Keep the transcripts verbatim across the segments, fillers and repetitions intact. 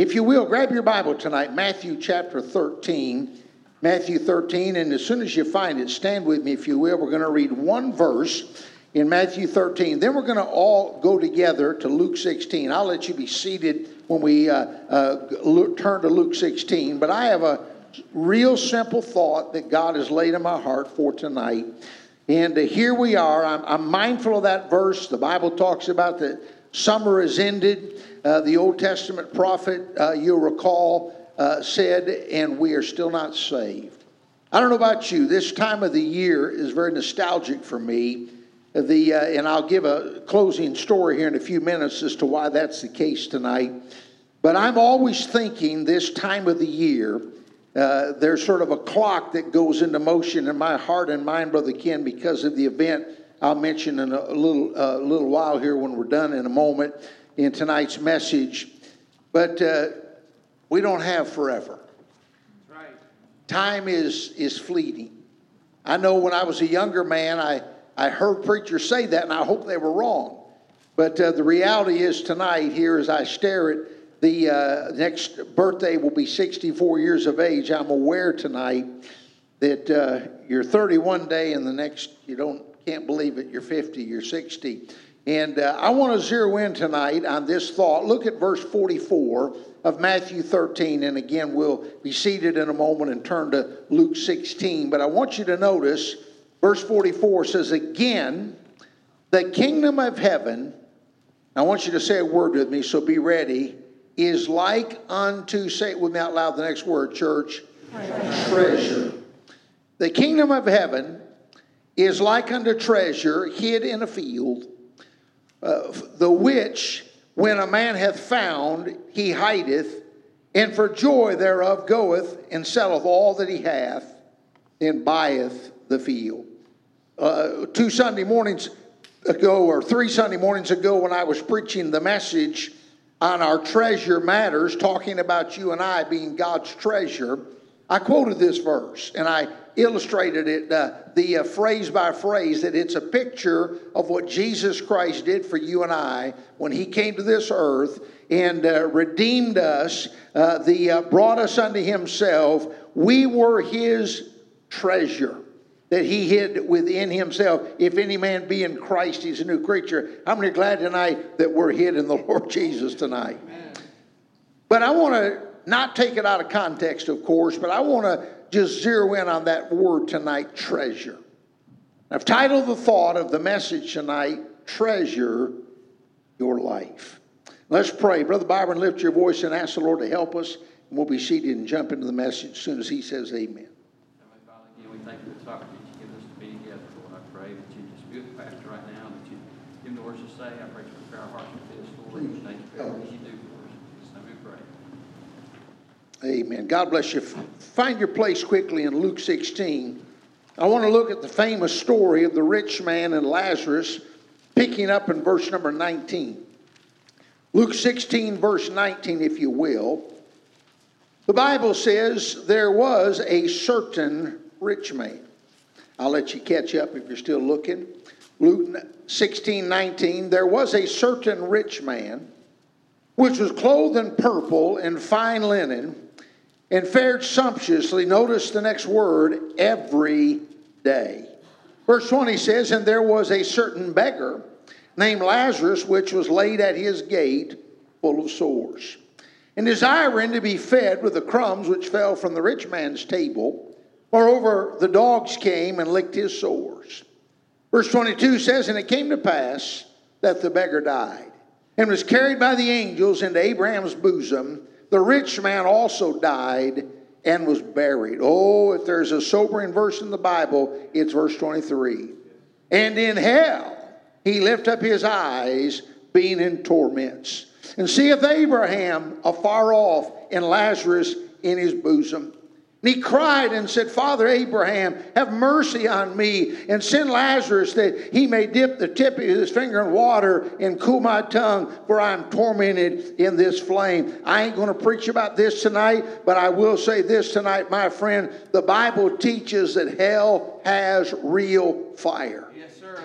If you will, grab your Bible tonight, Matthew chapter thirteen. Matthew thirteen, and as soon as you find it, stand with me if you will. We're going to read one verse in Matthew thirteen. Then we're going to all go together to Luke sixteen. I'll let you be seated when we uh, uh, look, turn to Luke sixteen. But I have a real simple thought that God has laid in my heart for tonight. And uh, here we are. I'm, I'm mindful of that verse. The Bible talks about that summer is ended. Uh, the Old Testament prophet, uh, you'll recall, uh, said, and we are still not saved. I don't know about you. This time of the year is very nostalgic for me. The uh, and I'll give a closing story here in a few minutes as to why that's the case tonight. But I'm always thinking this time of the year, uh, there's sort of a clock that goes into motion in my heart and mind, Brother Ken, because of the event I'll mention in a little, uh, little while here when we're done in a moment in tonight's message. But uh, we don't have forever. That's right. Time is, is fleeting. I know when I was a younger man, I, I heard preachers say that, and I hope they were wrong. But uh, the reality is tonight, here as I stare at the uh, next birthday will be sixty-four years of age, I'm aware tonight that uh, you're thirty-one day, and the next, you don't can't believe it, you're fifty, you're sixty. And uh, I want to zero in tonight on this thought. Look at verse forty-four of Matthew thirteen. And again, we'll be seated in a moment and turn to Luke sixteen. But I want you to notice verse forty-four says, again, the kingdom of heaven, I want you to say a word with me, so be ready, is like unto, say it with me out loud, the next word, church, treasure. treasure. The kingdom of heaven is like unto treasure hid in a field, Uh, the which, when a man hath found, he hideth, and for joy thereof goeth and selleth all that he hath, and buyeth the field. Uh, two Sunday mornings ago, or three Sunday mornings ago, when I was preaching the message on our treasure matters, talking about you and I being God's treasure, I quoted this verse, and I illustrated it, uh, the uh, phrase by phrase, that it's a picture of what Jesus Christ did for you and I when he came to this earth and uh, redeemed us, uh, the uh, brought us unto himself. We were his treasure that he hid within himself. If any man be in Christ, he's a new creature. How many are glad tonight that we're hid in the Lord Jesus tonight? Amen. But I want to not take it out of context, of course, but I want to just zero in on that word tonight, treasure. I've titled the thought of the message tonight, Treasure Your Life. Let's pray. Brother Byron, lift your voice and ask the Lord to help us, and we'll be seated and jump into the message as soon as he says amen. Heavenly Father, again, we thank you for this opportunity you give us to be together, Lord. I pray that you just be with the pastor right now, that you give him the words to say. I pray that you prepare our hearts for this, Lord. We thank you for everything you do for us. In Jesus' name we pray. Amen. God bless you. Find your place quickly in Luke sixteen. I want to look at the famous story of the rich man and Lazarus, picking up in verse number nineteen. Luke sixteen, verse nineteen, if you will. The Bible says there was a certain rich man. I'll let you catch up if you're still looking. Luke sixteen, nineteen. There was a certain rich man, which was clothed in purple and fine linen, and fared sumptuously, notice the next word, every day. Verse twenty says, and there was a certain beggar named Lazarus, which was laid at his gate, full of sores, and desiring to be fed with the crumbs which fell from the rich man's table. Moreover, the dogs came and licked his sores. Verse twenty-two says, and it came to pass that the beggar died, and was carried by the angels into Abraham's bosom. The rich man also died and was buried. Oh, if there's a sobering verse in the Bible, it's verse twenty-three. And in hell he lift up his eyes, being in torments, and seeth Abraham afar off, and Lazarus in his bosom. And he cried and said, Father Abraham, have mercy on me, and send Lazarus that he may dip the tip of his finger in water and cool my tongue, for I am tormented in this flame. I ain't going to preach about this tonight, but I will say this tonight, my friend. The Bible teaches that hell has real fire. Yes, sir.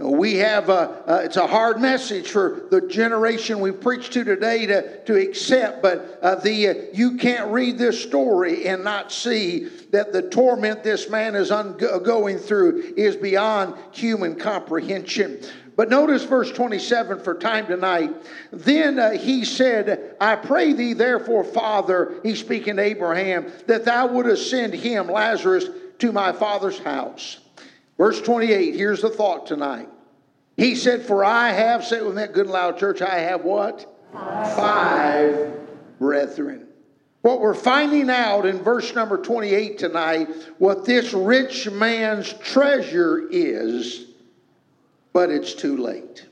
We have a, uh, it's a hard message for the generation we preach to today to, to accept, but uh, the uh, you can't read this story and not see that the torment this man is un- going through is beyond human comprehension. But notice verse twenty-seven for time tonight. Then uh, he said, I pray thee therefore, Father, he's speaking to Abraham, that thou wouldest send him, Lazarus, to my father's house. Verse twenty-eight, here's the thought tonight. He said, for I have, say it with that good and loud church, I have what? Five. Five brethren. What we're finding out in verse number twenty-eight tonight, what this rich man's treasure is, but it's too late.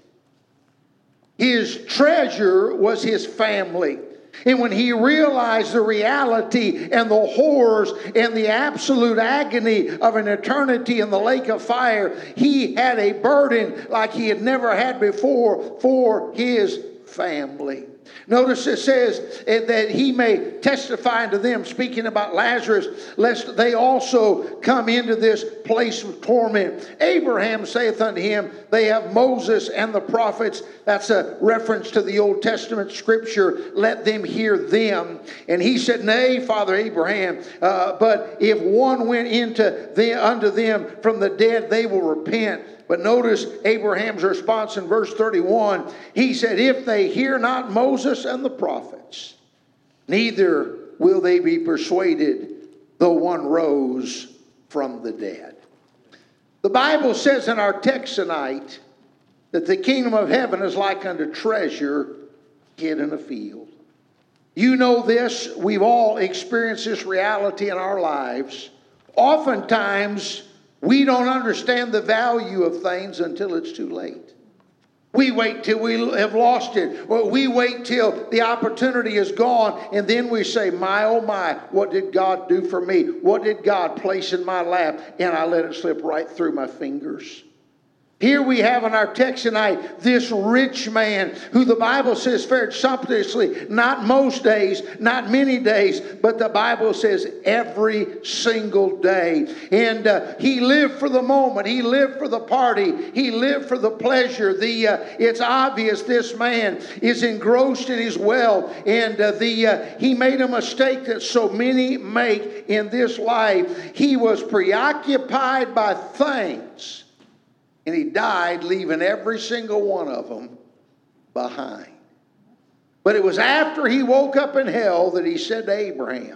His treasure was his family. And when he realized the reality and the horrors and the absolute agony of an eternity in the lake of fire, he had a burden like he had never had before for his family. Notice it says that he may testify unto them, speaking about Lazarus, lest they also come into this place of torment. Abraham saith unto him, they have Moses and the prophets. That's a reference to the Old Testament scripture. Let them hear them. And he said, nay, Father Abraham, uh, but if one went into the, unto them from the dead, they will repent. But notice Abraham's response in verse thirty-one. He said, if they hear not Moses and the prophets, neither will they be persuaded, though one rose from the dead. The Bible says in our text tonight that the kingdom of heaven is like unto treasure hid in a field. You know this. We've all experienced this reality in our lives. Oftentimes, we don't understand the value of things until it's too late. We wait till we have lost it. Well, we wait till the opportunity is gone, and then we say, my, oh my, what did God do for me? What did God place in my lap? And I let it slip right through my fingers. Here we have in our text tonight this rich man who the Bible says fared sumptuously, not most days, not many days, but the Bible says every single day. And uh, he lived for the moment. He lived for the party. He lived for the pleasure. The uh, it's obvious this man is engrossed in his wealth, and uh, the uh, he made a mistake that so many make in this life. He was preoccupied by things. And he died, leaving every single one of them behind. But it was after he woke up in hell that he said to Abraham,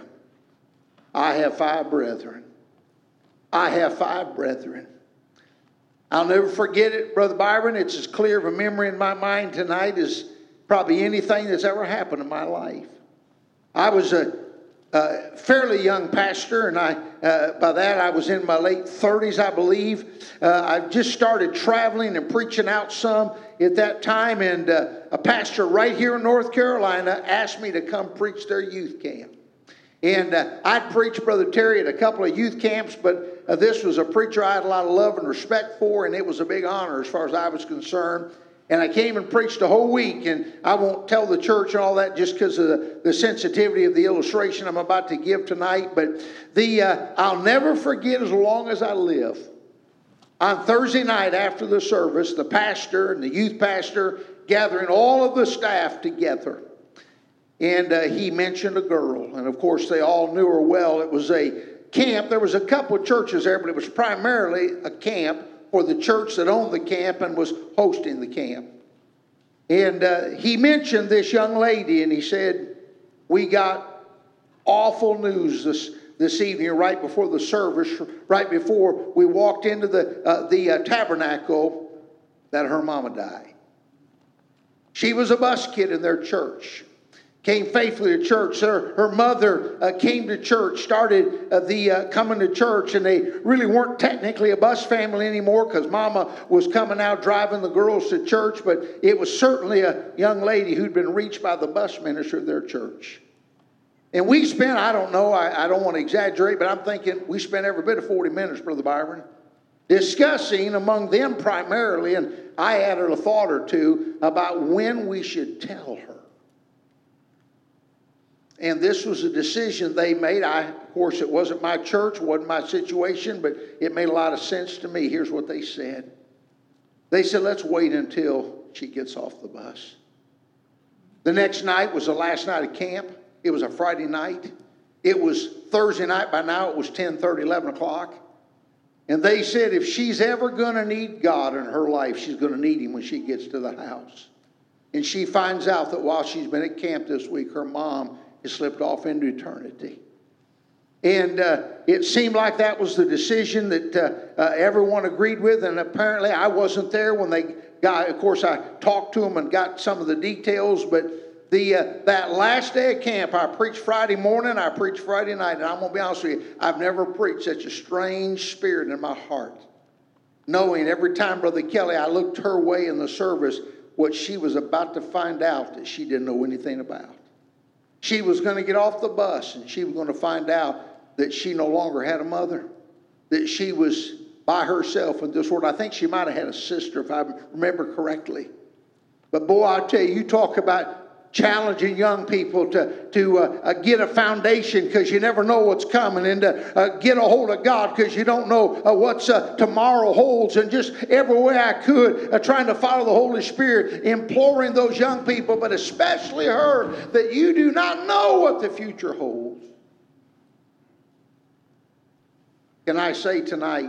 I have five brethren. I have five brethren. I'll never forget it, Brother Byron. It's as clear of a memory in my mind tonight as probably anything that's ever happened in my life. I was a Uh, fairly young pastor, and I uh, by that I was in my late thirties, I believe. Uh, I just started traveling and preaching out some at that time, and uh, a pastor right here in North Carolina asked me to come preach their youth camp. And uh, I'd preached, Brother Terry, at a couple of youth camps, but uh, this was a preacher I had a lot of love and respect for, and it was a big honor as far as I was concerned. And I came and preached a whole week, and I won't tell the church and all that just because of the, the sensitivity of the illustration I'm about to give tonight. But the uh, I'll never forget as long as I live. On Thursday night after the service, the pastor and the youth pastor gathering all of the staff together. And uh, he mentioned a girl. And of course, they all knew her well. It was a camp. There was a couple of churches there, but it was primarily a camp for the church that owned the camp and was hosting the camp. And uh, he mentioned this young lady, and he said, we got awful news this, this evening right before the service, right before we walked into the, uh, the uh, tabernacle, that her mama died. She was a bus kid in their church. Came faithfully to church. Her, her mother uh, came to church, started uh, the uh, coming to church, and they really weren't technically a bus family anymore because Mama was coming out driving the girls to church, but it was certainly a young lady who'd been reached by the bus minister of their church. And we spent, I don't know, I, I don't want to exaggerate, but I'm thinking we spent every bit of forty minutes, Brother Byron, discussing among them primarily, and I added a thought or two about when we should tell her. And this was a decision they made. I, of course, it wasn't my church, wasn't my situation, but it made a lot of sense to me. Here's what they said. They said, let's wait until she gets off the bus. The next night was the last night of camp. It was a Friday night. It was Thursday night. By now it was ten thirty, eleven o'clock. And they said if she's ever going to need God in her life, she's going to need him when she gets to the house. And she finds out that while she's been at camp this week, her mom has slipped off into eternity. And uh, it seemed like that was the decision that uh, uh, everyone agreed with. And apparently I wasn't there when they got, of course, I talked to them and got some of the details. But the uh, that last day of camp, I preached Friday morning, I preached Friday night. And I'm going to be honest with you, I've never preached such a strange spirit in my heart. Knowing every time, Brother Kelly, I looked her way in the service, what she was about to find out that she didn't know anything about. She was going to get off the bus and she was going to find out that she no longer had a mother, that she was by herself in this world. I think she might have had a sister, if I remember correctly. But boy, I tell you, you talk about challenging young people to, to uh, uh, get a foundation because you never know what's coming, and to uh, get a hold of God because you don't know uh, what's uh, tomorrow holds. And just every way I could, uh, trying to follow the Holy Spirit, imploring those young people, but especially her, that you do not know what the future holds. Can I say tonight,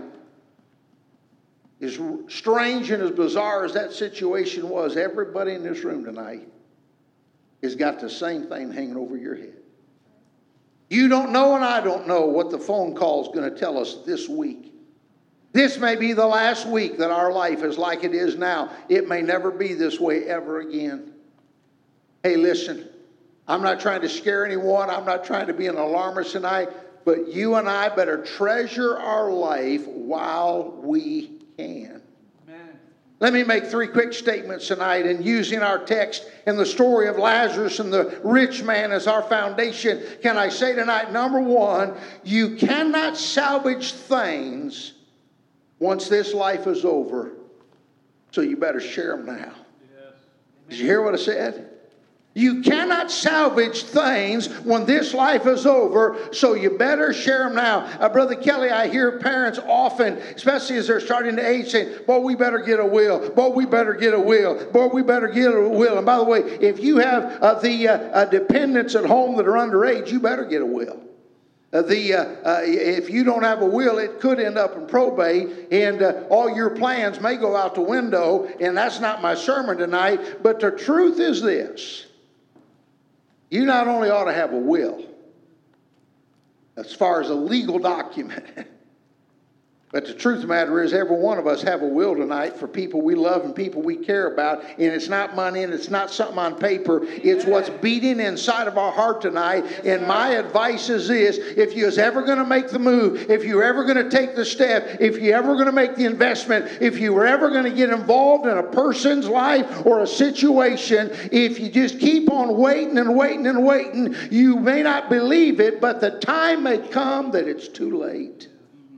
as strange and as bizarre as that situation was, everybody in this room tonight has got the same thing hanging over your head. You don't know and I don't know what the phone call is going to tell us this week. This may be the last week that our life is like it is now. It may never be this way ever again. Hey, listen, I'm not trying to scare anyone. I'm not trying to be an alarmist tonight. But you and I better treasure our life while we can. Amen. Let me make three quick statements tonight, and using our text and the story of Lazarus and the rich man as our foundation. Can I say tonight, number one, you cannot salvage things once this life is over, so you better share them now. Yes. Did you hear what I said? You cannot salvage things when this life is over, so you better share them now. Uh, Brother Kelly, I hear parents often, especially as they're starting to age, saying, boy, we better get a will. Boy, we better get a will. Boy, we better get a will. And by the way, if you have uh, the uh, uh, dependents at home that are underage, you better get a will. Uh, the uh, uh, if you don't have a will, it could end up in probate, and uh, all your plans may go out the window, and that's not my sermon tonight. But the truth is this. You not only ought to have a will, as far as a legal document, but the truth of the matter is every one of us have a will tonight for people we love and people we care about. And it's not money and it's not something on paper. It's what's beating inside of our heart tonight. And my advice is this: if you're ever going to make the move, if you're ever going to take the step, if you're ever going to make the investment, if you were ever going to get involved in a person's life or a situation, if you just keep on waiting and waiting and waiting, you may not believe it, but the time may come that it's too late.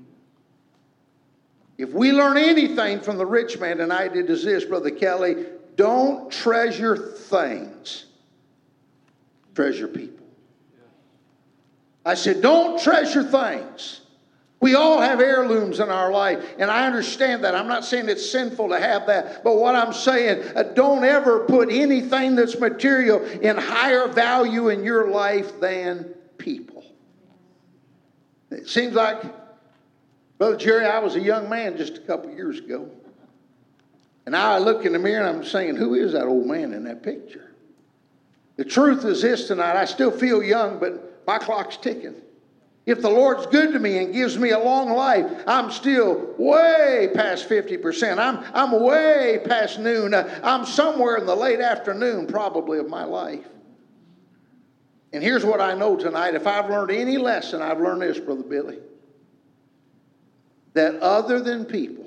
If we learn anything from the rich man tonight, it is this, Brother Kelly: don't treasure things. Treasure people. I said, don't treasure things. We all have heirlooms in our life, and I understand that. I'm not saying it's sinful to have that, but what I'm saying, uh, don't ever put anything that's material in higher value in your life than people. It seems like, Brother Jerry, I was a young man just a couple years ago. And now I look in the mirror and I'm saying, who is that old man in that picture? The truth is this tonight: I still feel young, but my clock's ticking. If the Lord's good to me and gives me a long life, I'm still way past fifty percent. I'm, I'm way past noon. I'm somewhere in the late afternoon probably of my life. And here's what I know tonight. If I've learned any lesson, I've learned this, Brother Billy: that other than people,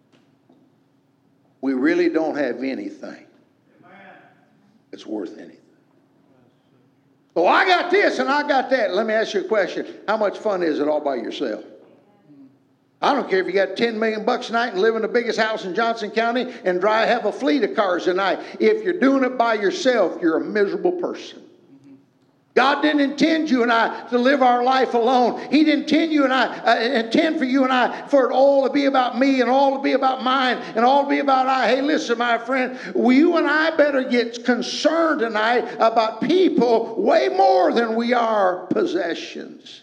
we really don't have anything that's worth anything. Well, I got this and I got that. Let me ask you a question. How much fun is it all by yourself? I don't care if you got ten million bucks a night and live in the biggest house in Johnson County and drive, have a fleet of cars a night. If you're doing it by yourself, you're a miserable person. God didn't intend you and I to live our life alone. He didn't intend you and I uh, intend for you and I for it all to be about me and all to be about mine and all to be about I. Hey, listen, my friend, you and I better get concerned tonight about people way more than we are possessions.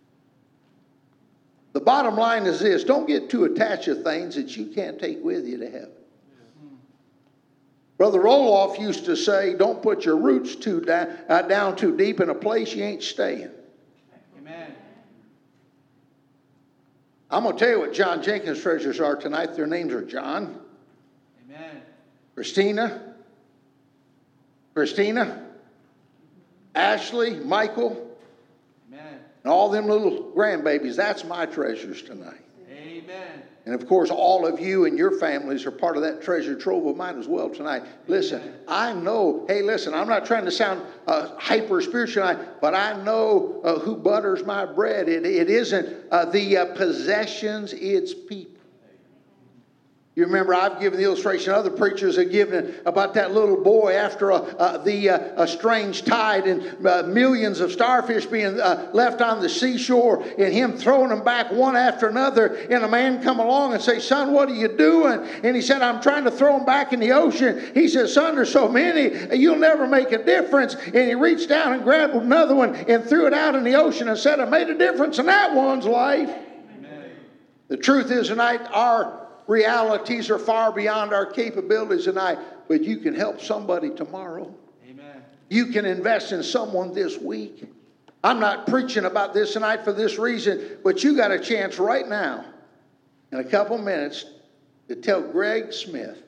The bottom line is this: don't get too attached to things that you can't take with you to heaven. Brother Roloff used to say, don't put your roots too down, uh, down too deep in a place you ain't staying. Amen. I'm going to tell you what John Jenkins' treasures are tonight. Their names are John, Amen. Christina, Christina, Ashley, Michael, Amen. and all them little grandbabies. That's my treasures tonight. Amen. And of course, all of you and your families are part of that treasure trove of mine as well tonight. Listen, Amen. I know, hey, listen, I'm not trying to sound uh, hyper spiritual tonight, but I know uh, who butters my bread. It, it isn't uh, the uh, possessions, it's people. You remember I've given the illustration, other preachers have given it about that little boy after a, uh, the uh, a strange tide and uh, millions of starfish being uh, left on the seashore and him throwing them back one after another. And a man come along and say, son, what are you doing? And he said, I'm trying to throw them back in the ocean. He said, son, there's so many, you'll never make a difference. And he reached down and grabbed another one and threw it out in the ocean and said, I made a difference in that one's life. Amen. The truth is tonight, our realities are far beyond our capabilities tonight, but you can help somebody tomorrow. Amen. You can invest in someone this week. I'm not preaching about this tonight for this reason, but you got a chance right now in a couple minutes to tell Greg Smith.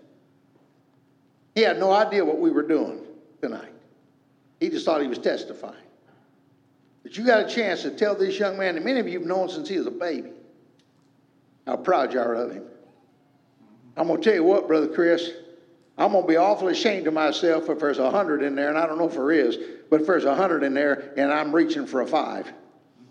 He had no idea what we were doing tonight. He just thought he was testifying. But you got a chance to tell this young man, and many of you have known since he was a baby, how proud you are of him. I'm going to tell you what, Brother Chris, I'm going to be awfully ashamed of myself if there's a hundred in there, and I don't know if there is, but if there's a hundred in there and I'm reaching for a five. Mm-hmm.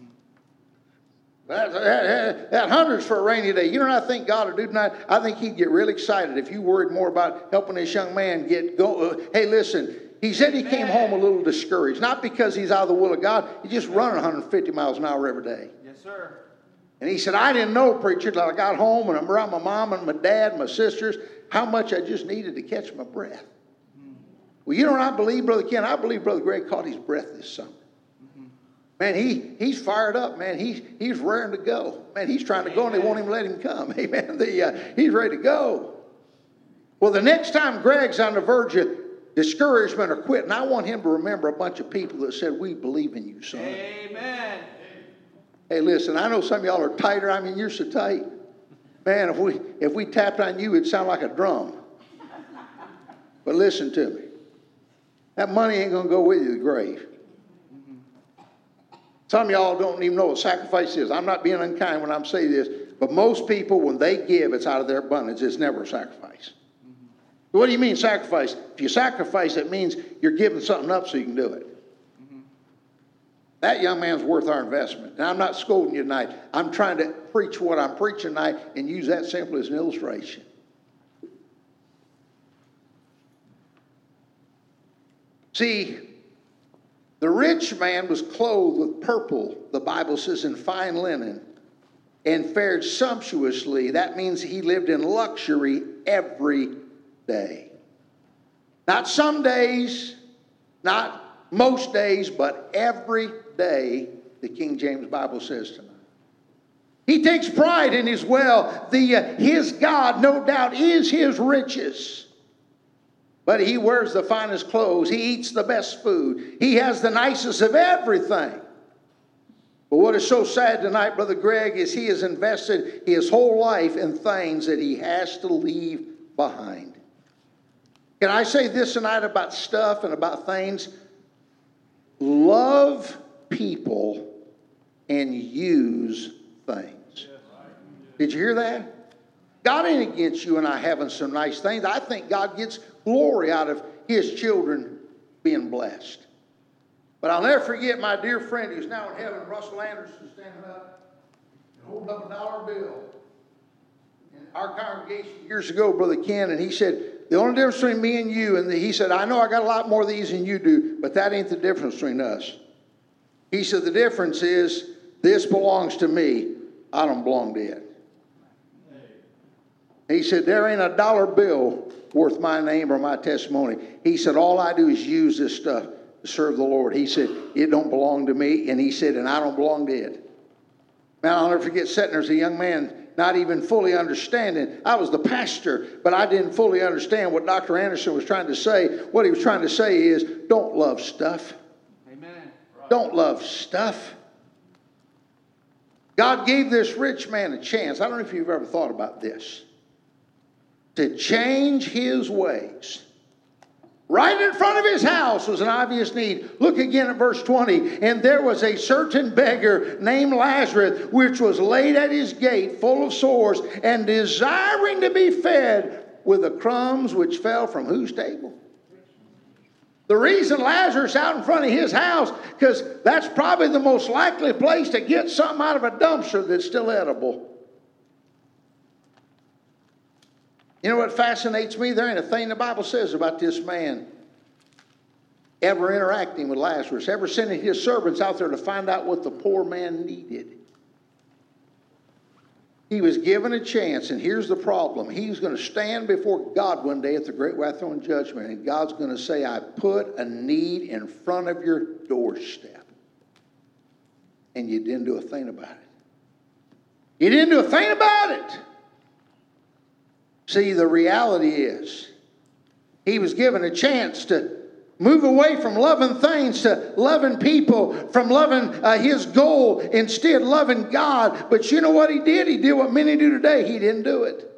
That, that, that hundred's for a rainy day. You know what I think God would do tonight? I think he'd get real excited if you worried more about helping this young man get go. Uh, hey, listen, he said he came home a little discouraged, not because he's out of the will of God. He's just running one hundred fifty miles an hour every day. Yes, sir. And he said, I didn't know, preacher, till I got home and I'm around my mom and my dad and my sisters, how much I just needed to catch my breath. Mm-hmm. Well, you know what I believe, Brother Ken? I believe Brother Greg caught his breath this summer. Mm-hmm. Man, he, he's fired up, man. He's, he's raring to go. Man, he's trying to go and they won't even let him come. Amen. The, uh, he's ready to go. Well, the next time Greg's on the verge of discouragement or quitting, I want him to remember a bunch of people that said, we believe in you, son. Amen. Hey, listen, I know some of y'all are tighter. I mean, you're so tight. Man, if we if we tapped on you, it'd sound like a drum. But listen to me. That money ain't going to go with you to the grave. Some of y'all don't even know what sacrifice is. I'm not being unkind when I'm saying this, but most people, when they give, it's out of their abundance. It's never a sacrifice. What do you mean sacrifice? If you sacrifice, it means you're giving something up so you can do it. That young man's worth our investment. And I'm not scolding you tonight. I'm trying to preach what I'm preaching tonight and use that simply as an illustration. See, the rich man was clothed with purple, the Bible says, in fine linen, and fared sumptuously. That means he lived in luxury every day. Not some days, not most days, but every day, the King James Bible says tonight. He takes pride in his wealth. The, uh, his God, no doubt, is his riches. But he wears the finest clothes. He eats the best food. He has the nicest of everything. But what is so sad tonight, Brother Greg, is he has invested his whole life in things that he has to leave behind. Can I say this tonight about stuff and about things? Love people and use things. Did you hear that? God ain't against you and I having some nice things. I think God gets glory out of his children being blessed. But I'll never forget my dear friend who's now in heaven, Russell Anderson, standing up and holding up a dollar bill. In our congregation years ago, Brother Ken, and he said, the only difference between me and you, and he said, I know I got a lot more of these than you do, but that ain't the difference between us. He said, the difference is this belongs to me. I don't belong to it. He said, there ain't a dollar bill worth my name or my testimony. He said, all I do is use this stuff to serve the Lord. He said, it don't belong to me. And he said, and I don't belong to it. Man, I'll never forget sitting there as a young man, not even fully understanding. I was the pastor, but I didn't fully understand what Doctor Anderson was trying to say. What he was trying to say is, don't love stuff. Amen. Don't love stuff. God gave this rich man a chance. I don't know if you've ever thought about this. To change his ways. Right in front of his house was an obvious need. Look again at verse twenty. And there was a certain beggar named Lazarus, which was laid at his gate, full of sores, and desiring to be fed with the crumbs which fell from whose table? The reason Lazarus out in front of his house, because that's probably the most likely place to get something out of a dumpster that's still edible. You know what fascinates me? There ain't a thing the Bible says about this man ever interacting with Lazarus, ever sending his servants out there to find out what the poor man needed. He was given a chance, and here's the problem. He's going to stand before God one day at the great white throne judgment, and God's going to say, I put a need in front of your doorstep, and you didn't do a thing about it. You didn't do a thing about it. See, the reality is, he was given a chance to move away from loving things to loving people, from loving uh, his goal, instead loving God. But you know what he did? He did what many do today. He didn't do it.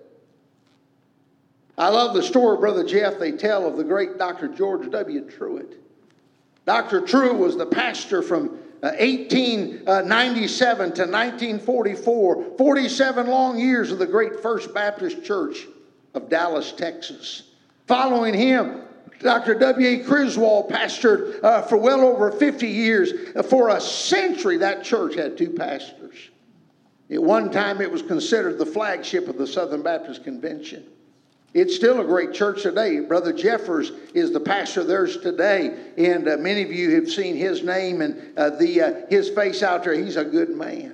I love the story, Brother Jeff, they tell of the great Doctor George W. Truett. Doctor Truett was the pastor from uh, eighteen ninety-seven to nineteen forty-four, forty-seven long years of the great First Baptist Church of Dallas, Texas. Following him, Doctor W A Criswell pastored uh, for well over fifty years. For a century, that church had two pastors. At one time, it was considered the flagship of the Southern Baptist Convention. It's still a great church today. Brother Jeffers is the pastor of theirs today, and uh, many of you have seen his name and uh, the uh, his face out there. He's a good man.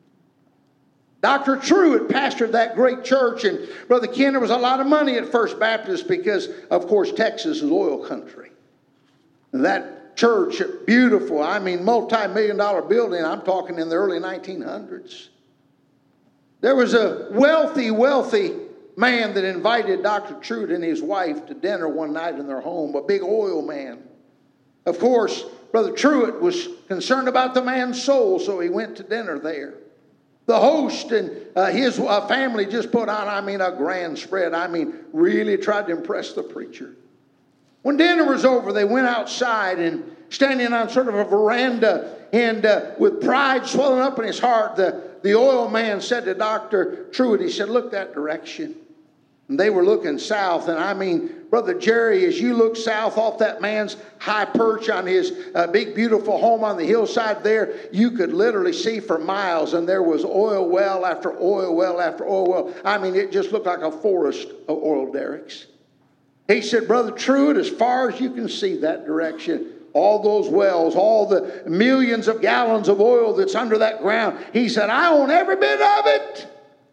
Doctor Truett pastored that great church, and Brother Ken, there was a lot of money at First Baptist because, of course, Texas is oil country. And that church, beautiful, I mean, multi-million dollar building, I'm talking in the early nineteen hundreds. There was a wealthy, wealthy man that invited Doctor Truett and his wife to dinner one night in their home, a big oil man. Of course, Brother Truett was concerned about the man's soul, so he went to dinner there. The host and uh, his uh, family just put on, I mean, a grand spread. I mean, really tried to impress the preacher. When dinner was over, they went outside, and standing on sort of a veranda, and uh, with pride swelling up in his heart, the, the oil man said to Doctor Truett, he said, look that direction. And they were looking south, and I mean, Brother Jerry, as you look south off that man's high perch on his uh, big, beautiful home on the hillside there, you could literally see for miles, and there was oil well after oil well after oil well. I mean, it just looked like a forest of oil derricks. He said, Brother Truett, as far as you can see that direction, all those wells, all the millions of gallons of oil that's under that ground, he said, I own every bit of it.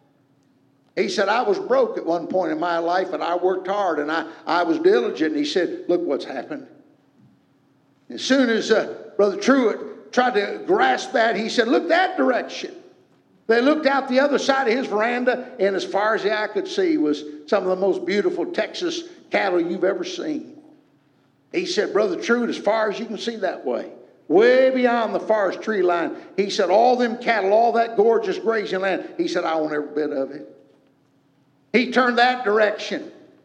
He said, I was broke at one point in my life, and I worked hard, and I, I was diligent. And he said, look what's happened. As soon as uh, Brother Truett tried to grasp that, he said, look that direction. They looked out the other side of his veranda, and as far as the eye could see was some of the most beautiful Texas cattle you've ever seen. He said, Brother Truett, as far as you can see that way, way beyond the forest tree line, he said, all them cattle, all that gorgeous grazing land, he said, I own every bit of it. He turned that direction.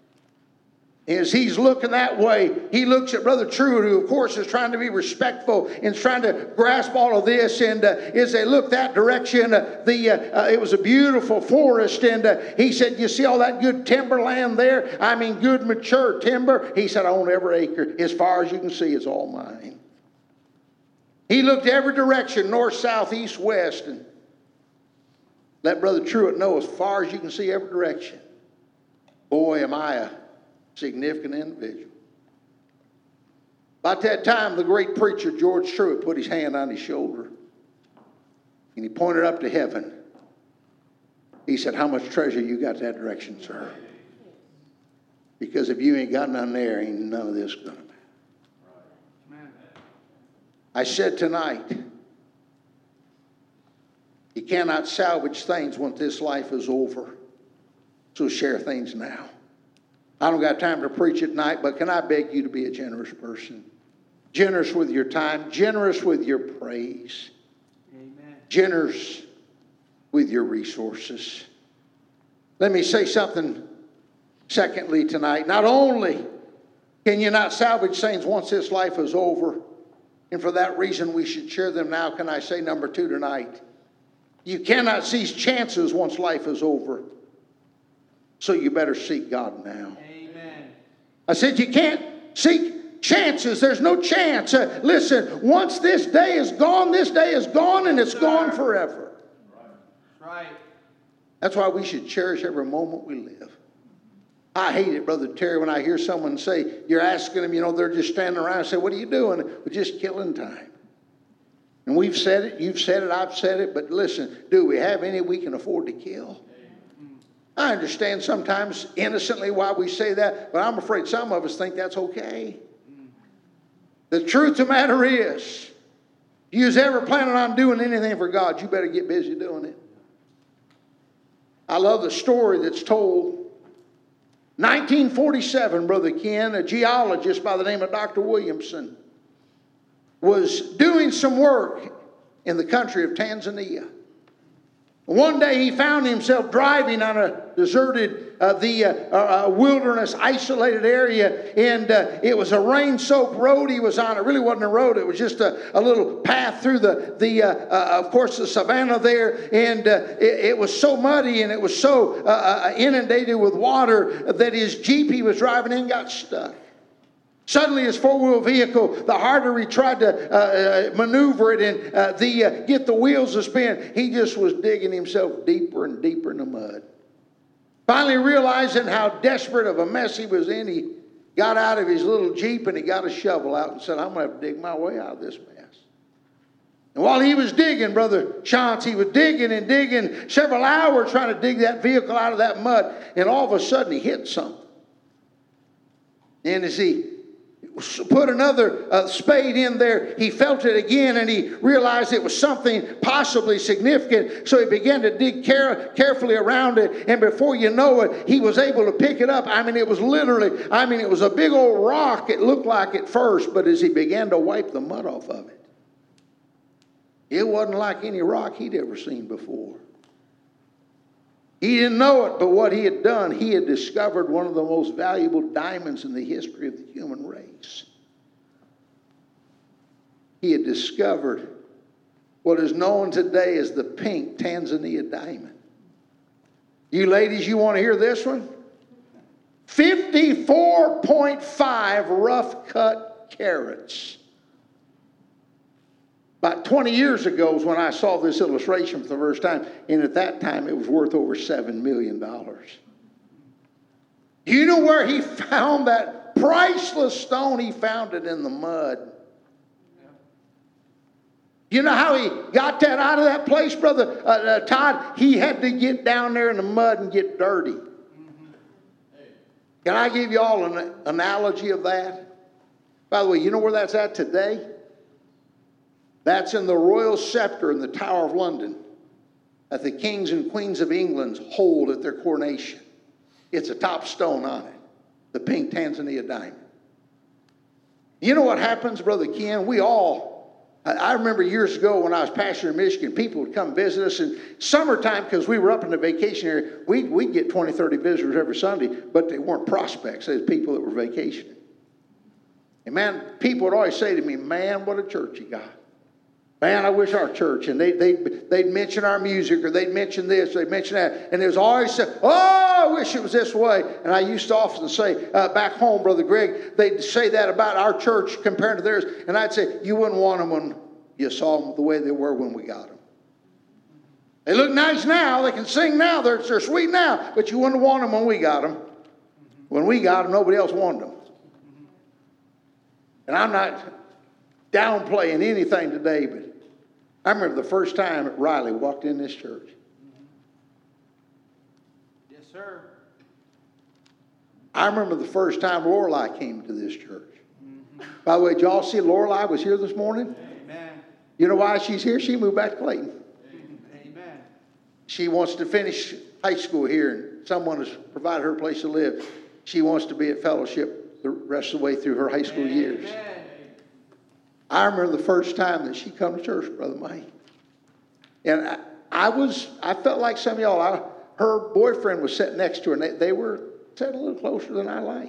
As he's looking that way, he looks at Brother Truett, who, of course, is trying to be respectful and trying to grasp all of this. And uh, as they looked that direction, uh, the uh, uh, it was a beautiful forest. And uh, he said, you see all that good timberland there? I mean, good mature timber. He said, I own every acre. As far as you can see, it's all mine. He looked every direction, north, south, east, west, and let Brother Truett know, as far as you can see every direction, boy, am I a significant individual. About that time, the great preacher George Truett put his hand on his shoulder and he pointed up to heaven. He said, how much treasure you got that direction, sir? Because if you ain't got none there, ain't none of this going to matter. I said tonight, you cannot salvage things once this life is over. So share things now. I don't got time to preach at night, but can I beg you to be a generous person? Generous with your time, generous with your praise, Amen. Generous with your resources. Let me say something secondly tonight. Not only can you not salvage things once this life is over, and for that reason we should share them now, can I say number two tonight? You cannot seize chances once life is over. So you better seek God now. Amen. I said you can't seek chances. There's no chance. Uh, listen, once this day is gone, this day is gone and it's gone forever. Right. That's why we should cherish every moment we live. I hate it, Brother Terry, when I hear someone say, you're asking them, you know, they're just standing around and say, what are you doing? We're just killing time. And we've said it, you've said it, I've said it, but listen, do we have any we can afford to kill? I understand sometimes innocently why we say that, but I'm afraid some of us think that's okay. The truth of the matter is, if you was ever planning on doing anything for God, you better get busy doing it. I love the story that's told. nineteen forty-seven, Brother Ken, a geologist by the name of Doctor Williamson, was doing some work in the country of Tanzania. One day he found himself driving on a deserted, uh, the uh, uh, wilderness, isolated area, and uh, it was a rain-soaked road he was on. It really wasn't a road; it was just a, a little path through the, the uh, uh, of course, the savannah there. And uh, it, it was so muddy and it was so uh, uh, inundated with water that his Jeep he was driving in got stuck. Suddenly his four-wheel vehicle, the harder he tried to uh, uh, maneuver it and uh, the, uh, get the wheels to spin, he just was digging himself deeper and deeper in the mud. Finally realizing how desperate of a mess he was in, he got out of his little Jeep and he got a shovel out and said, I'm going to have to dig my way out of this mess. And while he was digging, Brother Chance, he was digging and digging several hours trying to dig that vehicle out of that mud, and all of a sudden he hit something. And as he put another uh, spade in there, he felt it again and he realized it was something possibly significant. So he began to dig care- carefully around it, and before you know it, he was able to pick it up. I mean, it was literally, I mean, it was a big old rock, it looked like at first, but as he began to wipe the mud off of it, it wasn't like any rock he'd ever seen before. He didn't know it, but what he had done, he had discovered one of the most valuable diamonds in the history of the human race. He had discovered what is known today as the pink Tanzania diamond. You ladies, you want to hear this one? fifty-four point five rough cut carats. About twenty years ago was when I saw this illustration for the first time, and at that time it was worth over seven million dollars. Do you know where he found that priceless stone? He found it in the mud. You know how he got that out of that place, Brother uh, uh, Todd? He had to get down there in the mud and get dirty. Can I give you all an analogy of that? By the way, you know where that's at today? That's in the Royal Scepter in the Tower of London that the kings and queens of England hold at their coronation. It's a top stone on it, the pink Tanzania diamond. You know what happens, Brother Ken? We all, I remember years ago when I was pastor in Michigan, people would come visit us. In summertime, because we were up in the vacation area, we'd, we'd get twenty, thirty visitors every Sunday, but they weren't prospects. They were people that were vacationing. And man, people would always say to me, man, what a church you got. Man, I wish our church, and they, they, they'd mention our music, or they'd mention this, they'd mention that, and there's always, oh, I wish it was this way. And I used to often say, uh, back home, Brother Greg, they'd say that about our church compared to theirs, and I'd say, you wouldn't want them when you saw them the way they were when we got them. They look nice now, they can sing now, they're, they're sweet now, but you wouldn't want them when we got them. When we got them, nobody else wanted them. And I'm not downplaying anything today, but I remember the first time Riley walked in this church. Yes, sir. I remember the first time Lorelei came to this church. Mm-hmm. By the way, did y'all see Lorelei was here this morning? Amen. You know why she's here? She moved back to Clayton. Amen. She wants to finish high school here, and someone has provided her a place to live. She wants to be at Fellowship the rest of the way through her high school years. Amen. I remember the first time that she come to church, Brother Mike. And I, I was, I felt like some of y'all, I, her boyfriend was sitting next to her, and they, they were sitting a little closer than I like.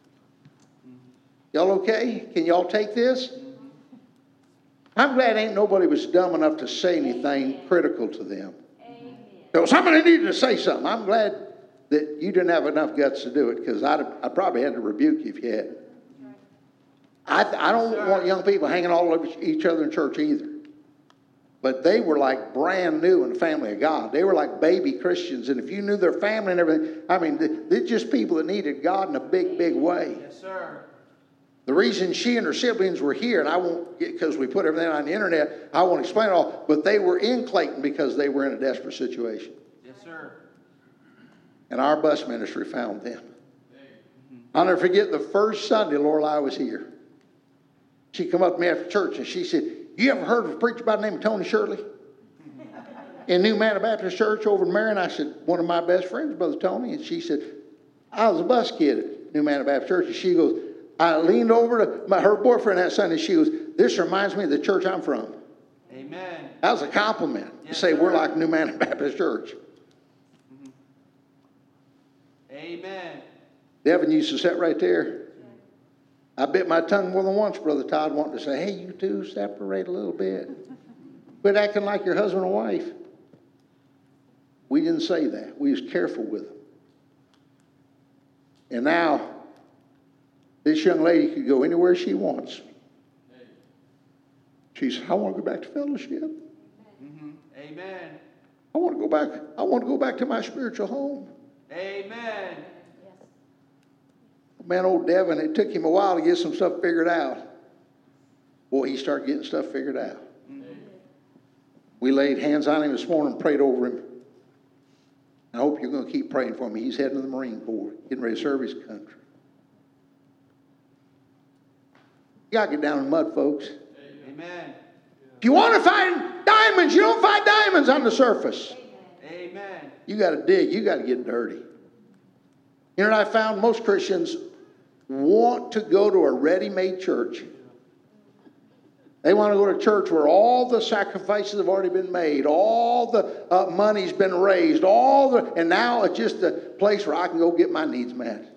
Y'all okay? Can y'all take this? I'm glad ain't nobody was dumb enough to say anything critical to them. Amen. So somebody needed to say something. I'm glad that you didn't have enough guts to do it, because I'd, I probably had to rebuke you if you had. I, I don't want young people hanging all over each other in church either. But they were like brand new in the family of God. They were like baby Christians. And if you knew their family and everything, I mean, they're just people that needed God in a big, big way. Yes, sir. The reason she and her siblings were here, and I won't get, because we put everything on the internet, I won't explain it all, but they were in Clayton because they were in a desperate situation. Yes, sir. And our bus ministry found them. I'll never forget the first Sunday Lorelei was here. She come up to me after church and she said, "You ever heard of a preacher by the name of Tony Shirley in New Manor Baptist Church over in Marion?" I said, "One of my best friends, Brother Tony." And she said, "I was a bus kid at New Manor Baptist Church." And she goes, I leaned over to my, her boyfriend that Sunday. She goes, "This reminds me of the church I'm from." Amen. That was a compliment. Yes, to say sir. we're like New Manor Baptist Church. Mm-hmm. Amen. Devin used to sit right there. I bit my tongue more than once, Brother Todd, wanting to say, "Hey, you two, separate a little bit. Quit acting like your husband and wife." We didn't say that. We was careful with them. And now, this young lady could go anywhere she wants. She said, "I want to go back to Fellowship. Mm-hmm. Amen. I want to go back. I want to go back to my spiritual home." Amen. Man, old Devin, it took him a while to get some stuff figured out. Boy, he started getting stuff figured out. Mm-hmm. We laid hands on him this morning and prayed over him. I hope you're going to keep praying for him. He's heading to the Marine Corps, getting ready to serve his country. You got to get down in the mud, folks. Amen. If you want to find diamonds, you don't find diamonds on the surface. Amen. You got to dig. You got to get dirty. You know what I found? Most Christians want to go to a ready-made church. They want to go to church where all the sacrifices have already been made, all the uh, money's been raised, all the, and now it's just a place where I can go get my needs met.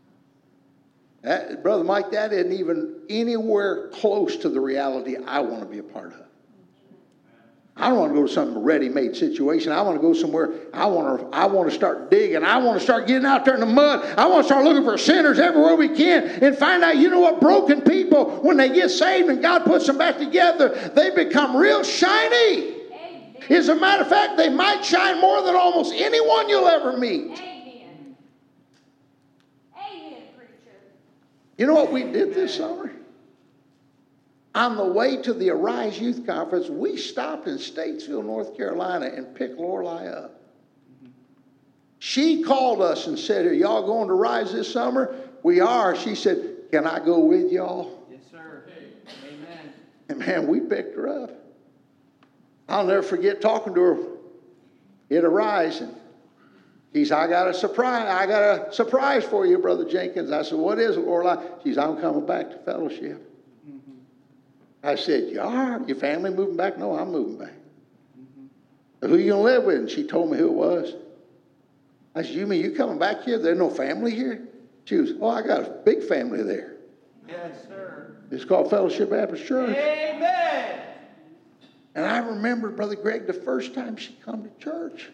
That, Brother Mike, that isn't even anywhere close to the reality I want to be a part of. I don't want to go to some ready-made situation. I want to go somewhere. I want to. I want to start digging. I want to start getting out there in the mud. I want to start looking for sinners everywhere we can and find out. You know what? Broken people, when they get saved and God puts them back together, they become real shiny. Amen. As a matter of fact, they might shine more than almost anyone you'll ever meet. Amen. Amen, preacher. You know what we did this summer? On the way to the Arise Youth Conference, we stopped in Statesville, North Carolina, and picked Lorelei up. She called us and said, "Are y'all going to Rise this summer?" "We are." She said, "Can I go with y'all?" Yes, sir. Amen. And man, we picked her up. I'll never forget talking to her at Arise, and she said, "I got a surprise. I got a surprise for you, Brother Jenkins." I said, "What is it, Lorelei?" She said, "I'm coming back to Fellowship." I said, "You are? Your family moving back?" "No, I'm moving back." Mm-hmm. "Who you going to live with?" And she told me who it was. I said, "You mean you coming back here? There's no family here?" She was, "Oh, I got a big family there. Yes, sir. It's called Fellowship Baptist Church." Amen. And I remember, Brother Greg, the first time she come to church.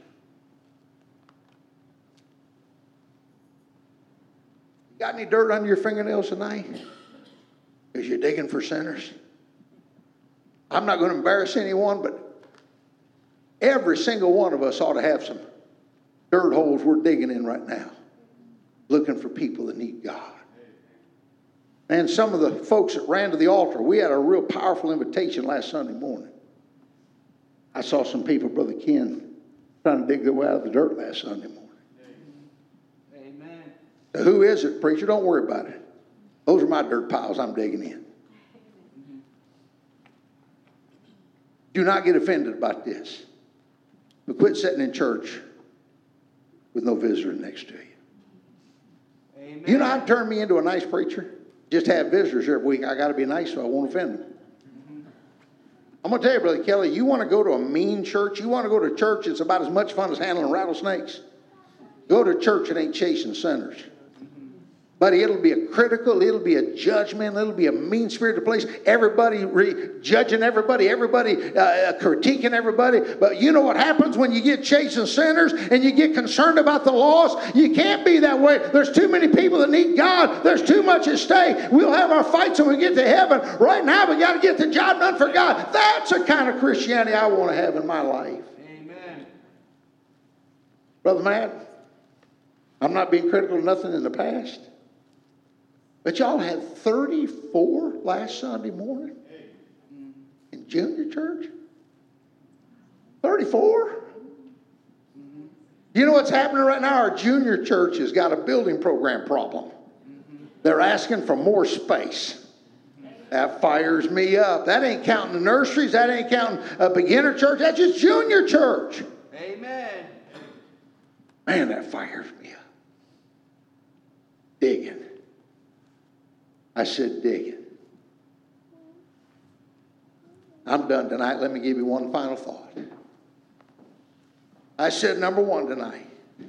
Got any dirt under your fingernails tonight? Because you're digging for sinners. I'm not going to embarrass anyone, but every single one of us ought to have some dirt holes we're digging in right now, looking for people that need God. And some of the folks that ran to the altar, we had a real powerful invitation last Sunday morning. I saw some people, Brother Ken, trying to dig their way out of the dirt last Sunday morning. Amen. Now, who is it, preacher? Don't worry about it. Those are my dirt piles I'm digging in. Do not get offended about this. But quit sitting in church with no visitor next to you. Amen. You know how to turn me into a nice preacher? Just have visitors every week. I got to be nice so I won't offend them. Mm-hmm. I'm going to tell you, Brother Kelly, you want to go to a mean church? You want to go to church that's about as much fun as handling rattlesnakes? Go to church that ain't chasing sinners. Buddy, it'll be a critical, it'll be a judgment, it'll be a mean-spirited place. Everybody re- judging everybody, everybody uh, critiquing everybody. But you know what happens when you get chasing sinners and you get concerned about the lost? You can't be that way. There's too many people that need God. There's too much at stake. We'll have our fights when we get to heaven. Right now, we got to get the job done for God. That's the kind of Christianity I want to have in my life. Amen. Brother Matt, I'm not being critical of nothing in the past. But y'all had thirty-four last Sunday morning in junior church? thirty-four? You know what's happening right now? Our junior church has got a building program problem. They're asking for more space. That fires me up. That ain't counting the nurseries. That ain't counting a beginner church. That's just junior church. Amen. Man, that fires me up. Digging. I said, dig it. I'm done tonight. Let me give you one final thought. I said, number one tonight,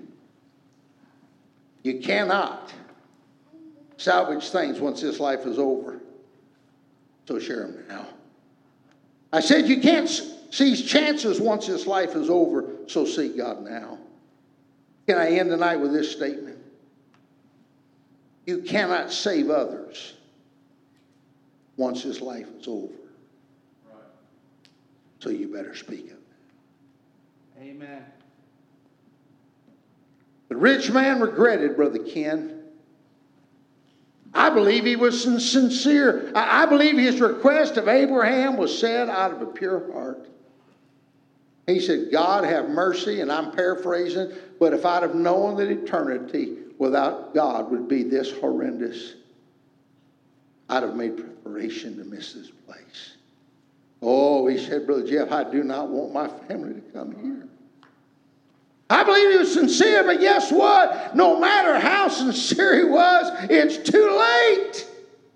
you cannot salvage things once this life is over. So share them now. I said, you can't seize chances once this life is over. So seek God now. Can I end tonight with this statement? You cannot save others once this life is over. Right. So you better speak up. Amen. The rich man regretted, Brother Ken. I believe he was sincere. I believe his request of Abraham was said out of a pure heart. He said, God have mercy, and I'm paraphrasing, but if I'd have known that eternity without God would be this horrendous, I'd have made preparation to miss this place. Oh, he said, Brother Jeff, I do not want my family to come here. I believe he was sincere, but guess what? No matter how sincere he was, it's too late.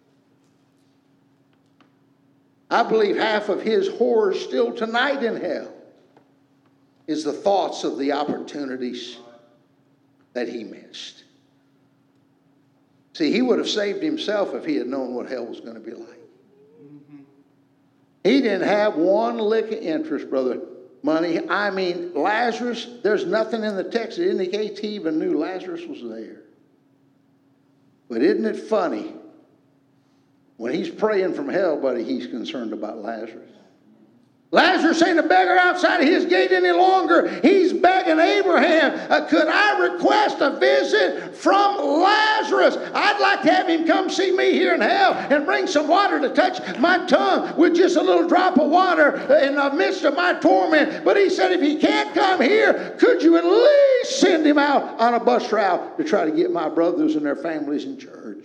I believe half of his horror still tonight in hell is the thoughts of the opportunities that he missed. See, he would have saved himself if he had known what hell was going to be like. Mm-hmm. He didn't have one lick of interest, Brother Money. I mean, Lazarus, there's nothing in the text that indicates he even knew Lazarus was there. But isn't it funny? When he's praying from hell, buddy, he's concerned about Lazarus. Lazarus ain't a beggar outside of his gate any longer. He's begging Abraham, uh, could I request a visit from Lazarus? I'd like to have him come see me here in hell and bring some water to touch my tongue with just a little drop of water in the midst of my torment. But he said, if he can't come here, could you at least send him out on a bus route to try to get my brothers and their families in church?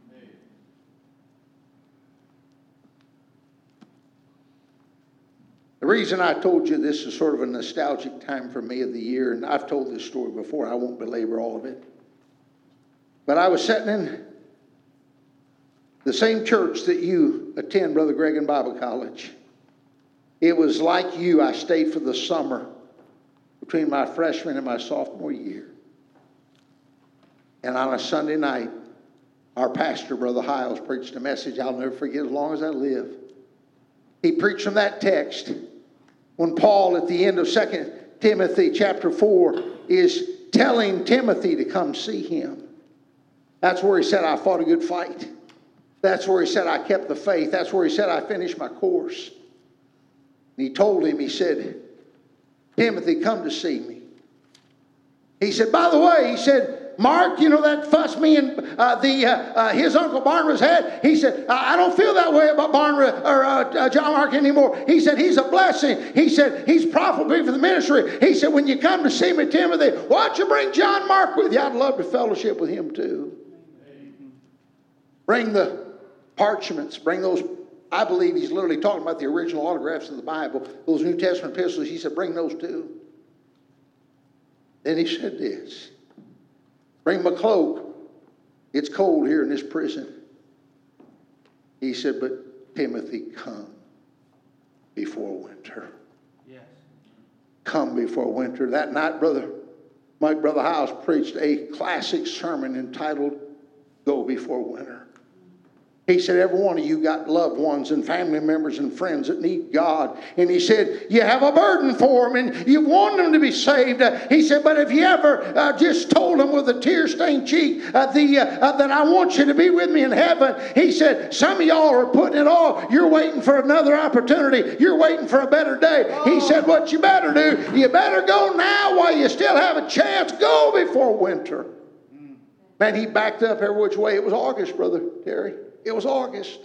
The reason I told you this is sort of a nostalgic time for me of the year, and I've told this story before, I won't belabor all of it. But I was sitting in the same church that you attend, Brother Greg, in Bible College. It was like you, I stayed for the summer between my freshman and my sophomore year. And on a Sunday night, our pastor, Brother Hiles, preached a message I'll never forget as long as I live. He preached from that text when Paul at the end of Second Timothy chapter four is telling Timothy to come see him. That's where he said, I fought a good fight. That's where he said, I kept the faith. That's where he said, I finished my course. And he told him, he said, Timothy, come to see me. He said, by the way, he said, Mark, you know that fuss me and uh, the uh, uh, his Uncle Barnabas had? He said, I don't feel that way about Barnabas or uh, uh, John Mark anymore. He said, he's a blessing. He said, he's profitable for the ministry. He said, when you come to see me, Timothy, why don't you bring John Mark with you? I'd love to fellowship with him too. Bring the parchments. Bring those. I believe he's literally talking about the original autographs of the Bible. Those New Testament epistles. He said, bring those too. Then he said this. Bring my cloak. It's cold here in this prison. He said, but Timothy, come before winter. Yes. Come before winter. That night, Brother Mike, Brother House preached a classic sermon entitled, Go Before Winter. He said, every one of you got loved ones and family members and friends that need God. And he said, you have a burden for them and you want them to be saved. Uh, he said, but if you ever uh, just told them with a tear-stained cheek uh, the, uh, uh, that I want you to be with me in heaven, he said, some of y'all are putting it off. You're waiting for another opportunity. You're waiting for a better day. Oh. He said, what you better do, you better go now while you still have a chance. Go before winter. Mm. Man, he backed up every which way. It was August, Brother Terry. It was August.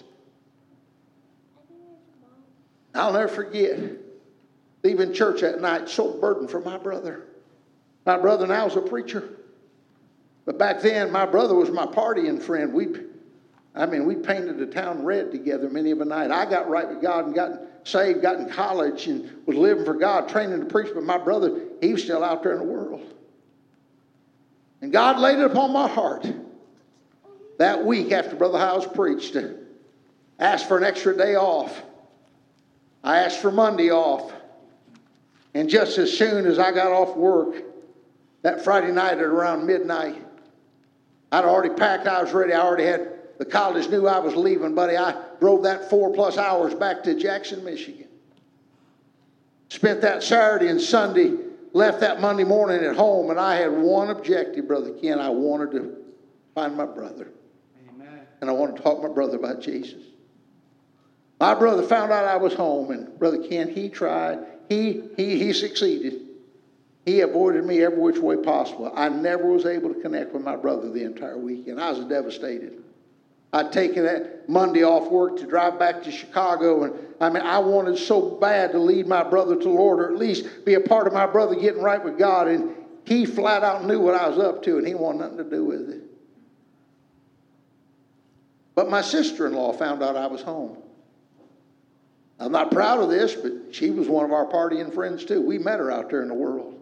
I'll never forget leaving church that night, so burdened for my brother. My brother now is a preacher. But back then, my brother was my partying friend. We, I mean, we painted the town red together many of a night. I got right with God and got saved, got in college, and was living for God, training to preach. But my brother, he was still out there in the world. And God laid it upon my heart that week after Brother Howes preached, to ask for an extra day off. I asked for Monday off. And just as soon as I got off work, that Friday night at around midnight, I'd already packed, I was ready. I already had, the college knew I was leaving, buddy. I drove that four plus hours back to Jackson, Michigan. Spent that Saturday and Sunday, left that Monday morning at home, and I had one objective, Brother Ken. I wanted to find my brother. And I wanted to talk to my brother about Jesus. My brother found out I was home, and Brother Ken, he tried. He, he, he succeeded. He avoided me every which way possible. I never was able to connect with my brother the entire weekend. I was devastated. I'd taken that Monday off work to drive back to Chicago, and I mean, I wanted so bad to lead my brother to the Lord, or at least be a part of my brother getting right with God, and he flat out knew what I was up to, and he wanted nothing to do with it. But my sister-in-law found out I was home. I'm not proud of this, but she was one of our partying friends too. We met her out there in the world.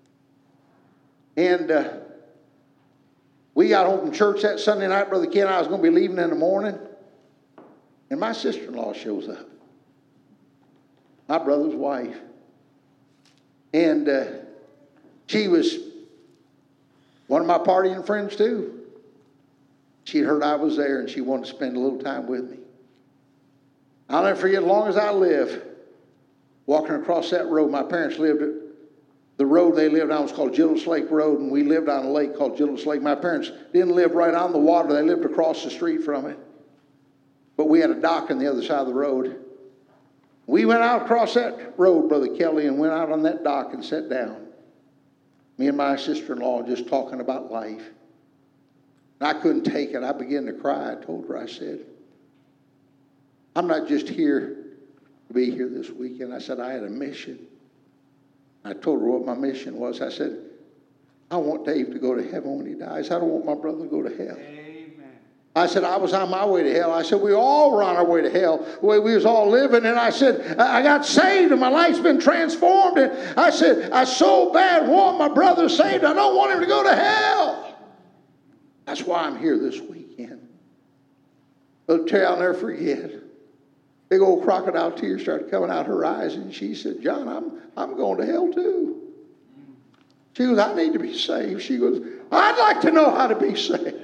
And uh, we got home from church that Sunday night. Brother Ken and I was going to be leaving in the morning. And my sister-in-law shows up. My brother's wife. And uh, she was one of my partying friends too. She'd heard I was there, and she wanted to spend a little time with me. I'll never forget, as long as I live, walking across that road. My parents lived at the road they lived on was called Gillis Lake Road, and we lived on a lake called Gillis Lake. My parents didn't live right on the water. They lived across the street from it. But we had a dock on the other side of the road. We went out across that road, Brother Kelly, and went out on that dock and sat down. Me and my sister-in-law just talking about life. And I couldn't take it. I began to cry. I told her, I said, I'm not just here to be here this weekend. I said, I had a mission. I told her what my mission was. I said, I want Dave to go to heaven when he dies. I don't want my brother to go to hell. Amen. I said, I was on my way to hell. I said, we all were on our way to hell, the way we was all living. And I said, I got saved and my life's been transformed. And I said, I so bad want my brother saved. I don't want him to go to hell. That's why I'm here this weekend. Brother Terry, I'll never forget. Big old crocodile tears started coming out her eyes, and she said, John, I'm, I'm going to hell too. She goes, I need to be saved. She goes, I'd like to know how to be saved. And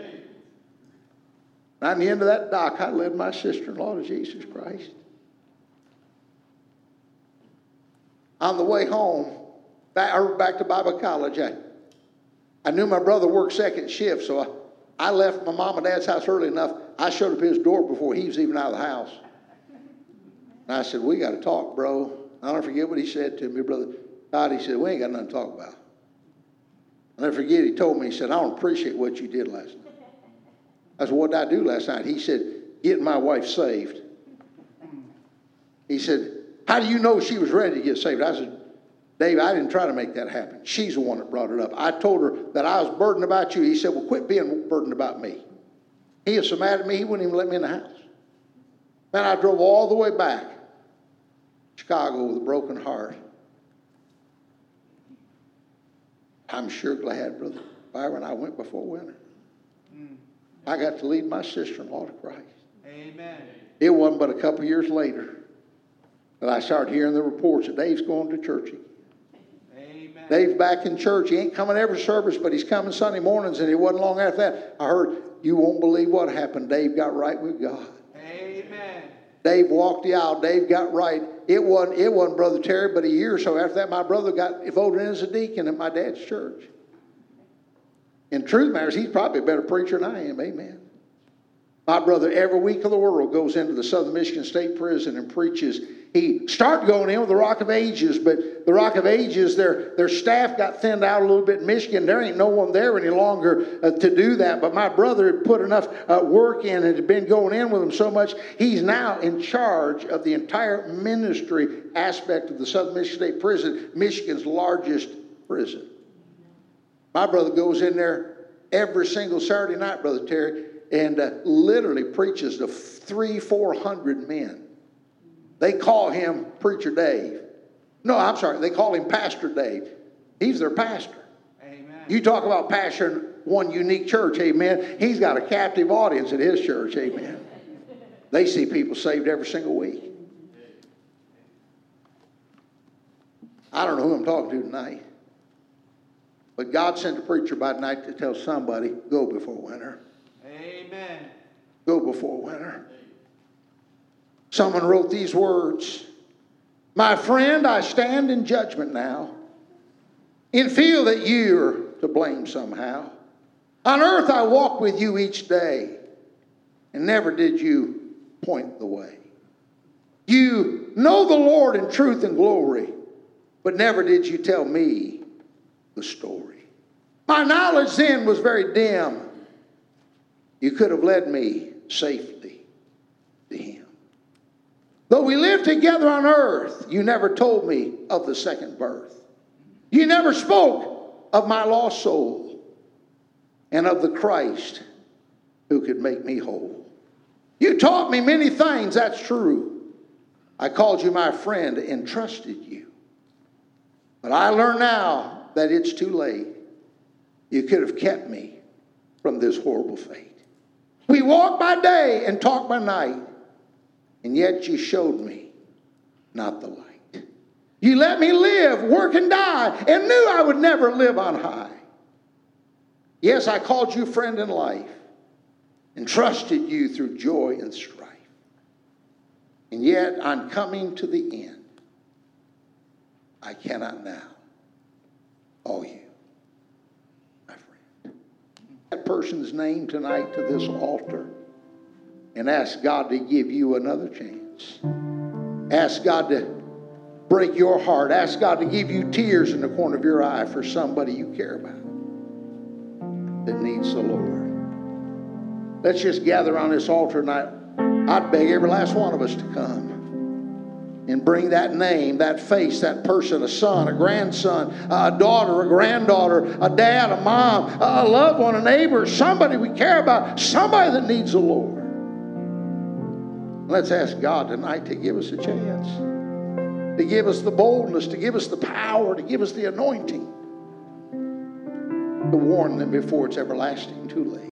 on the end of that dock, I led my sister-in-law to Jesus Christ. On the way home, back, or back to Bible college, I, I knew my brother worked second shift, so I, I left my mom and dad's house early enough. I showed up at his door before he was even out of the house. And I said, we got to talk, bro. I'll never forget what he said to me, Brother Todd. He said, we ain't got nothing to talk about. I'll never forget, he told me, he said, I don't appreciate what you did last night. I said, what did I do last night? He said, getting my wife saved. He said, how do you know she was ready to get saved? I said, Dave, I didn't try to make that happen. She's the one that brought it up. I told her that I was burdened about you. He said, well, quit being burdened about me. He was so mad at me, he wouldn't even let me in the house. Then I drove all the way back to Chicago with a broken heart. I'm sure glad, Brother Byron, I went before winter. Mm. I got to lead my sister-in-law to Christ. Amen. It wasn't but a couple of years later that I started hearing the reports that Dave's going to church again. Amen. Dave's back in church. He ain't coming every service, but he's coming Sunday mornings, and it wasn't long after that. I heard, you won't believe what happened. Dave got right with God. Amen. Dave walked the aisle. Dave got right. It wasn't, it wasn't Brother Terry, but a year or so after that, my brother got voted in as a deacon at my dad's church. In truth matters, he's probably a better preacher than I am. Amen. My brother, every week of the world, goes into the Southern Michigan State Prison and preaches. He started going in with the Rock of Ages, but the Rock of Ages, their, their staff got thinned out a little bit in Michigan. There ain't no one there any longer uh, to do that. But my brother had put enough uh, work in and had been going in with them so much, he's now in charge of the entire ministry aspect of the Southern Michigan State Prison, Michigan's largest prison. My brother goes in there every single Saturday night, Brother Terry, and uh, literally preaches to three, four hundred men. They call him Preacher Dave. No, I'm sorry, they call him Pastor Dave. He's their pastor. Amen. You talk about pastoring one unique church, amen. He's got a captive audience at his church, amen. They see people saved every single week. I don't know who I'm talking to tonight. But God sent a preacher by night to tell somebody, go before winter. Amen. Go before winter. Someone wrote these words. My friend, I stand in judgment now and feel that you're to blame somehow. On earth I walk with you each day and never did you point the way. You know the Lord in truth and glory, but never did you tell me the story. My knowledge then was very dim. You could have led me safely to him. Though we lived together on earth, you never told me of the second birth. You never spoke of my lost soul and of the Christ who could make me whole. You taught me many things, that's true. I called you my friend and trusted you. But I learn now that it's too late. You could have kept me from this horrible fate. We walked by day and talked by night, and yet you showed me not the light. You let me live, work, and die, and knew I would never live on high. Yes, I called you friend in life and trusted you through joy and strife. And yet, on coming to the end, I cannot now owe you, my friend. That person's name tonight to this altar and ask God to give you another chance. Ask God to break your heart. Ask God to give you tears in the corner of your eye for somebody you care about that needs the Lord. Let's just gather on this altar tonight. I'd beg every last one of us to come and bring that name, that face, that person, a son, a grandson, a daughter, a granddaughter, a dad, a mom, a loved one, a neighbor, somebody we care about, somebody that needs the Lord. Let's ask God tonight to give us a chance, to give us the boldness, to give us the power, to give us the anointing, to warn them before it's everlasting too late.